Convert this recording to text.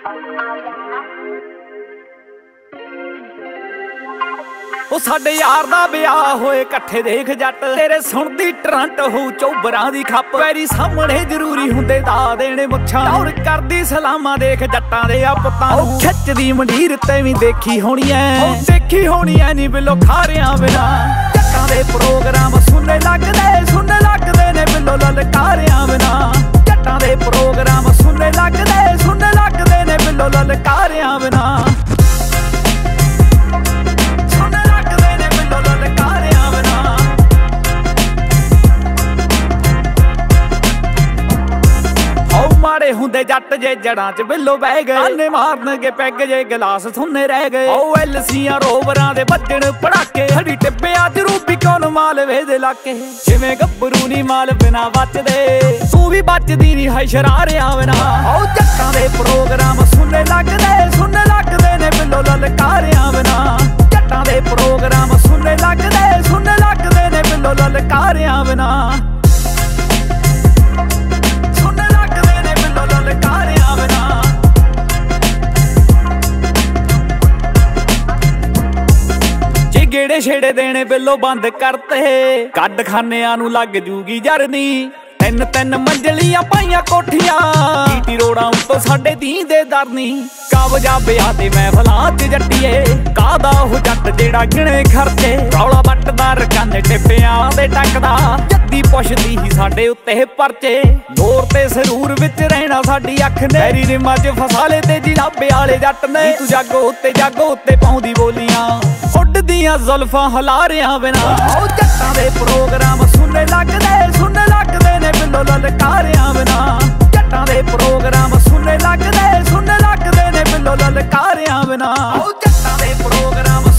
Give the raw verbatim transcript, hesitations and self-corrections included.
ਉਹ ਸਾਡੇ ਯਾਰ ਦਾ ਵਿਆਹ ਹੋਏ ਇਕੱਠੇ ਦੇਖ ਜੱਟ ਤੇਰੇ ਸੁਣਦੀ ਟਰੰਟ ਹੋ ਚੋਬਰਾਂ ਦੀ ਖੱਪ ਵੈਰੀ ਸਾਹਮਣੇ ਜ਼ਰੂਰੀ ਹੁੰਦੇ ਦਾ ਦੇਣੇ ਮੁੱਛਾਂ ਦੌੜ ਕਰਦੀ ਸਲਾਮਾਂ ਦੇਖ ਜੱਟਾਂ ਦੇ ਆ ਪੁੱਤਾਂ ਉਹ ਖਿੱਚਦੀ ਮੰਡੀਰ ਤੇ ਵੀ ਦੇਖੀ ਹੋਣੀ ਐ ਉਹ ਦੇਖੀ ਹੋਣੀ ਐ ਨੀ ਬਿੱਲੋ ਖਾਰਿਆਂ ਬਿਨਾ ਜੱਟਾਂ ਦੇ ਪ੍ਰੋਗਰਾਮ ਸੁਣਨੇ ਲੱਗਦੇ ਸੁਣਨੇ ਲੱਗਦੇ ਨੇ ਬਿੱਲੋ ਲਲਕਾਰਿਆਂ ਬਿਨਾ ਜੱਟਾਂ ਦੇ ਪ੍ਰੋਗਰਾਮ ਸੁਣਨੇ ਲੱਗਦੇ ਸੁਣਨੇ ਲੱਗਦੇ ਨੇ ਬਿੱਲੋ ਲਲਕਾਰਿਆਂ ਬਿਨਾ ਮਾੜੇ ਹੁੰਦੇ ਜੱਟ ਜੇ ਜੜਾਂ ਚ ਬਿੱਲੋ ਬਹਿ ਗਏ ਆਨੇ ਮਾਰਨਗੇ ਪੈਗ ਜੇ ਗਲਾਸ ਥੁੰਨੇ ਰਹਿ ਗਏ ਓ ਐਲਸੀਆਂ ਰੋਵਰਾਂ ਦੇ ਵੱਜਣ ਪੜਾਕੇ ਹੜੀ ਟਿੱਬਿਆਂ ਚ ਰੂਪੀ ਕੌਣ ਮਾਲਵੇ ਦੇ ਲਾਕੇ ਜਿਵੇਂ ਗੱਭਰੂ ਨੀ ਮਾਲ ਬਿਨਾ ਬਚਦੇ ਤੂੰ ਵੀ ਬਚਦੀ ਨੀ ਹੈ ਸ਼ਰਾਰਿਆਂ ਬਿਨਾ ਓ ਜੱਟਾਂ ਦੇ ਪ੍ਰੋਗਰਾਮ ਸੁਣਨੇ ਲੱਗਦੇ ਸੁਣਨੇ ਲੱਗਦੇ ਨੇ ਬਿੱਲੋ ਲਲਕਾਰਿਆਂ ਬਿਨਾ ਜੱਟਾਂ ਦੇ ਪ੍ਰੋਗਰਾਮ ਸੁਣਨੇ ਲੱਗਦੇ ਸੁਣਨੇ ਲੱਗਦੇ ਨੇ ਬਿੱਲੋ ਲਲਕਾਰਿਆਂ ਬਿਨਾ ਗੇੜੇ ਛੇੜੇ ਦੇਣੇ ਬਿੱਲੋ ਬੰਦ ਕਰਤੇ ਕੱਢ ਖਾਨਿਆਂ ਨੂੰ ਲੱਗ ਜੂਗੀ ਜਰਨੀ ਤਿੰਨ ਤਿੰਨ ਮੰਜ਼ਲੀਆਂ ਪਾਈਆਂ ਕੋਠੀਆਂ ਟੀ ਰੋੜਾਂ ਉੱਤੋਂ ਸਾਡੇ ਦੀਂਦੇ ਦਰਨੀ ਕਾਬਜਾਬਿਆਂ ਤੇ ਮਹਿਫਲਾਂ ਚ ਜੱਟੀਏ ਕਾਹਦਾ ਉਹ ਜੱਟ ਜਿਹੜਾ ਗਿਣੇ ਖਰਚੇ ਰੌਲਾ ਵੱਟਦਾ ਰਕਾਨੇ ਟਿੱਪਿਆਂ ਦੇ ਟੱਕਦਾ ਜੱਦੀ ਪੁੱਛਦੀ ਹੀ ਸਾਡੇ ਉੱਤੇ ਪਰਚੇ ਦੌਰ ਤੇ ਸਰੂਰ ਵਿੱਚ ਰਹਿਣਾ ਸਾਡੀ ਅੱਖ ਨੇ ਮੇਰੀ ਰਿਮਾਂ ਚ ਫਸਾਲੇ ਤੇ ਜਨਾਬੇ ਵਾਲੇ ਜੱਟ ਨੇ ਤੂੰ ਜਾਗੋ ਉੱਤੇ ਜਾਗੋ ਉੱਤੇ ਪਾਉਂਦੀ ਬੋਲੀਆਂ ਉੱਡਦੀਆਂ ਜ਼ੁਲਫਾਂ ਹਲਾਰਿਆਂ ਬਿਨਾ ਉਹ ਜੱਟਾਂ ਦੇ ਪ੍ਰੋਗਰਾਮ ਸੁਣਨੇ ਲੱਗਦੇ ਸੁਣਨੇ ਲੱਗਦੇ ਨੇ ਬਿੱਲੋ ਲਲਕਾਰਿਆਂ ਬਿਨਾ ਜੱਟਾਂ ਦੇ ਪ੍ਰੋਗਰਾਮ ਸੁਣਨੇ ਲੱਗਦੇ ਸੁਣਨੇ ਲੱਗਦੇ ਨੇ ਬਿੱਲੋ ਲਲਕਾਰਿਆਂ ਬਿਨਾ ਉਹ ਜੱਟਾਂ ਦੇ ਪ੍ਰੋਗਰਾਮ